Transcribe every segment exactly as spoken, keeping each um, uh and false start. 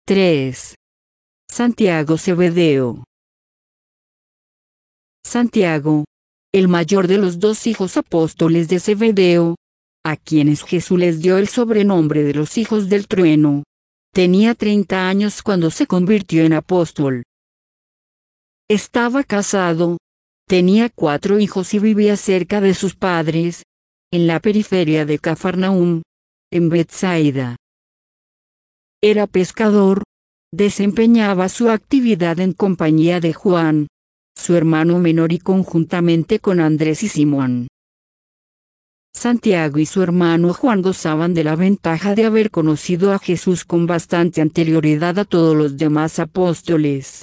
tres. Santiago Zebedeo. Santiago, el mayor de los dos hijos apóstoles de Zebedeo, a quienes Jesús les dio el sobrenombre de los hijos del trueno, tenía treinta años cuando se convirtió en apóstol. Estaba casado, tenía cuatro hijos y vivía cerca de sus padres, en la periferia de Cafarnaúm, en Betsaida. Era pescador, desempeñaba su actividad en compañía de Juan, su hermano menor, y conjuntamente con Andrés y Simón. Santiago y su hermano Juan gozaban de la ventaja de haber conocido a Jesús con bastante anterioridad a todos los demás apóstoles.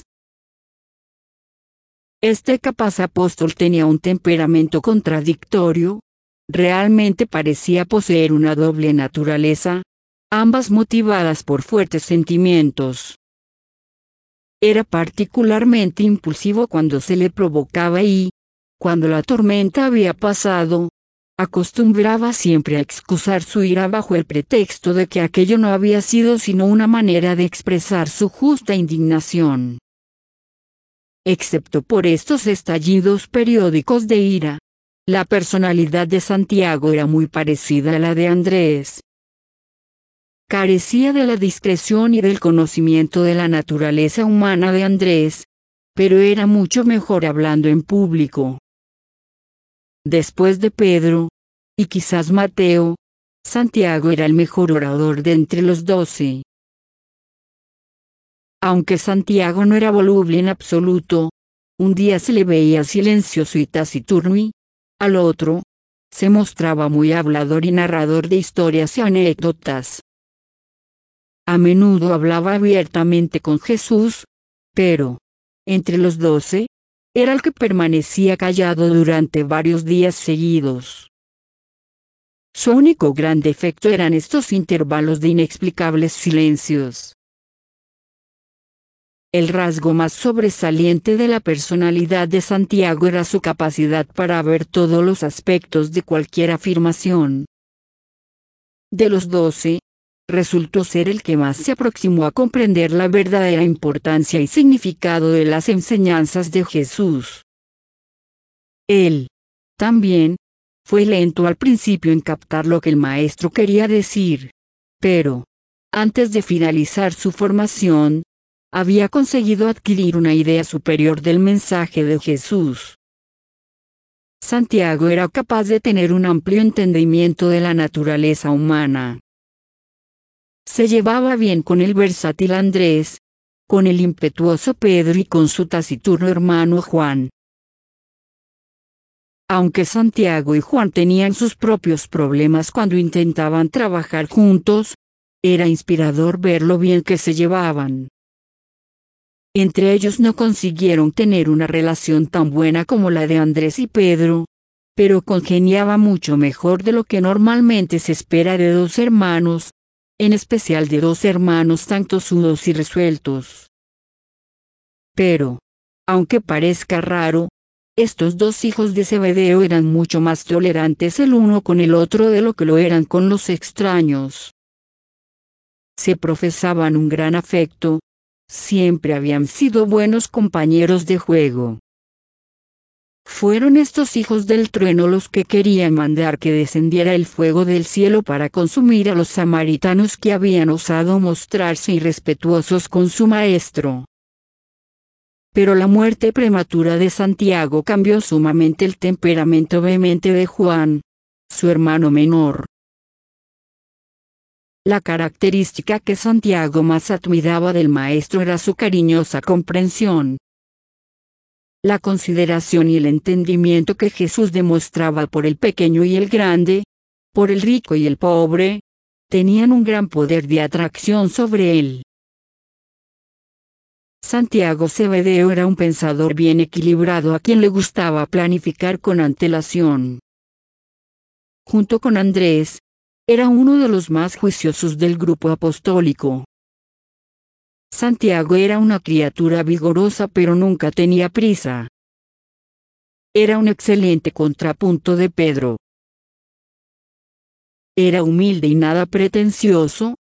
Este capaz apóstol tenía un temperamento contradictorio, realmente parecía poseer una doble naturaleza, ambas motivadas por fuertes sentimientos. Era particularmente impulsivo cuando se le provocaba y, cuando la tormenta había pasado, acostumbraba siempre a excusar su ira bajo el pretexto de que aquello no había sido sino una manera de expresar su justa indignación. Excepto por estos estallidos periódicos de ira, la personalidad de Santiago era muy parecida a la de Andrés. Carecía de la discreción y del conocimiento de la naturaleza humana de Andrés, pero era mucho mejor hablando en público. Después de Pedro, y quizás Mateo, Santiago era el mejor orador de entre los doce. Aunque Santiago no era voluble en absoluto, un día se le veía silencioso y taciturno y, al otro, se mostraba muy hablador y narrador de historias y anécdotas. A menudo hablaba abiertamente con Jesús, pero, entre los doce, era el que permanecía callado durante varios días seguidos. Su único gran defecto eran estos intervalos de inexplicables silencios. El rasgo más sobresaliente de la personalidad de Santiago era su capacidad para ver todos los aspectos de cualquier afirmación. De los doce, resultó ser el que más se aproximó a comprender la verdadera importancia y significado de las enseñanzas de Jesús. Él, también, fue lento al principio en captar lo que el maestro quería decir, pero, antes de finalizar su formación, había conseguido adquirir una idea superior del mensaje de Jesús. Santiago era capaz de tener un amplio entendimiento de la naturaleza humana. Se llevaba bien con el versátil Andrés, con el impetuoso Pedro y con su taciturno hermano Juan. Aunque Santiago y Juan tenían sus propios problemas cuando intentaban trabajar juntos, era inspirador ver lo bien que se llevaban. Entre ellos no consiguieron tener una relación tan buena como la de Andrés y Pedro, pero congeniaba mucho mejor de lo que normalmente se espera de dos hermanos, en especial de dos hermanos tan tosudos y resueltos. Pero, aunque parezca raro, estos dos hijos de Zebedeo eran mucho más tolerantes el uno con el otro de lo que lo eran con los extraños. Se profesaban un gran afecto, siempre habían sido buenos compañeros de juego. Fueron estos hijos del trueno los que querían mandar que descendiera el fuego del cielo para consumir a los samaritanos que habían osado mostrarse irrespetuosos con su maestro. Pero la muerte prematura de Santiago cambió sumamente el temperamento vehemente de Juan, su hermano menor. La característica que Santiago más admiraba del maestro era su cariñosa comprensión. La consideración y el entendimiento que Jesús demostraba por el pequeño y el grande, por el rico y el pobre, tenían un gran poder de atracción sobre él. Santiago Zebedeo era un pensador bien equilibrado a quien le gustaba planificar con antelación. Junto con Andrés, era uno de los más juiciosos del grupo apostólico. Santiago era una criatura vigorosa pero nunca tenía prisa. Era un excelente contrapunto de Pedro. Era humilde y nada pretencioso,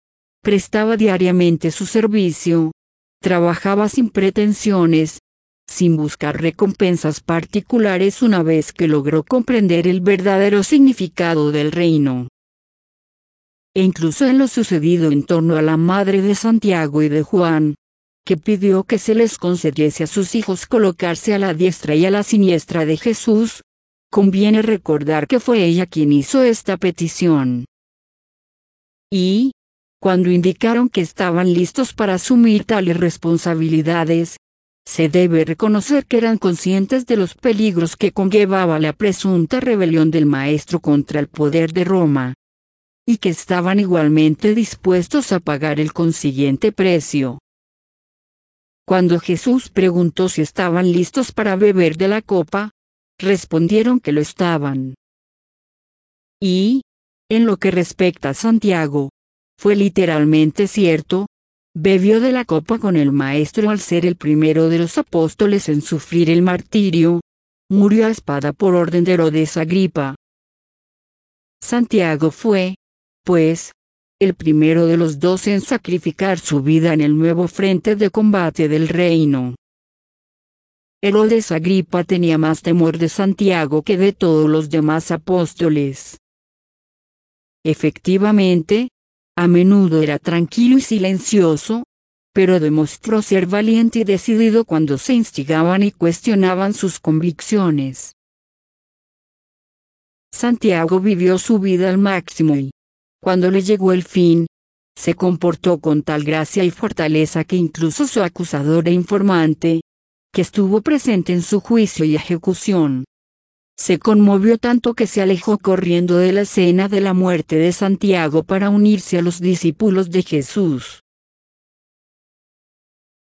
prestaba diariamente su servicio, trabajaba sin pretensiones, sin buscar recompensas particulares una vez que logró comprender el verdadero significado del reino. E incluso en lo sucedido en torno a la madre de Santiago y de Juan, que pidió que se les concediese a sus hijos colocarse a la diestra y a la siniestra de Jesús, conviene recordar que fue ella quien hizo esta petición. Y, cuando indicaron que estaban listos para asumir tales responsabilidades, se debe reconocer que eran conscientes de los peligros que conllevaba la presunta rebelión del Maestro contra el poder de Roma, y que estaban igualmente dispuestos a pagar el consiguiente precio. Cuando Jesús preguntó si estaban listos para beber de la copa, respondieron que lo estaban. Y, en lo que respecta a Santiago, fue literalmente cierto, bebió de la copa con el Maestro al ser el primero de los apóstoles en sufrir el martirio, murió a espada por orden de Herodes Agripa. Santiago fue, pues, el primero de los doce en sacrificar su vida en el nuevo frente de combate del reino. Herodes Agripa tenía más temor de Santiago que de todos los demás apóstoles. Efectivamente, a menudo era tranquilo y silencioso, pero demostró ser valiente y decidido cuando se instigaban y cuestionaban sus convicciones. Santiago vivió su vida al máximo y, cuando le llegó el fin, se comportó con tal gracia y fortaleza que incluso su acusador e informante, que estuvo presente en su juicio y ejecución, se conmovió tanto que se alejó corriendo de la escena de la muerte de Santiago para unirse a los discípulos de Jesús.